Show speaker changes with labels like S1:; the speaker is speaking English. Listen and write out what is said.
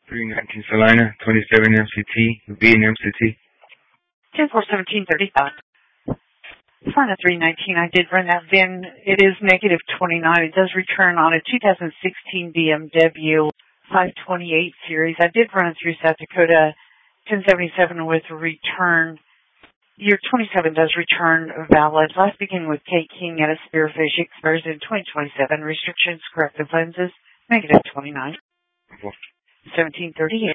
S1: 319 Salina, 27 MCT, V and MCT.
S2: 10-4-17-35. Salina 319, I did run that VIN. It is negative 29. It does return on a 2016 BMW 528 series. I did run it through South Dakota 1077 with a return. Year 27 does return valid. Last beginning with Kate King at a Spearfish, expires in 2027. Restrictions, corrective lenses, negative 29. 1738.